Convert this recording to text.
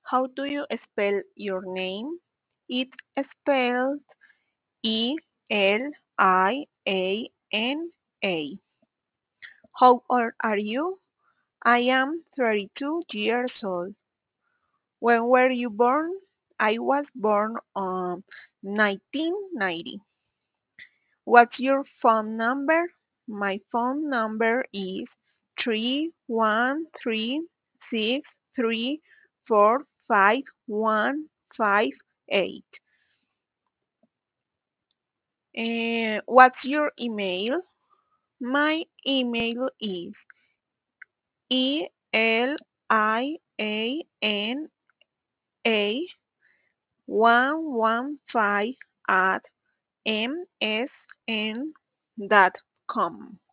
How do you spell your name? It's spelled Eliana. How old are you? I am 32 years old. When were you born? I was born on 1990. What's your phone number? My phone number is 31363455158. What's your email? My email is eliana115 at msn.com.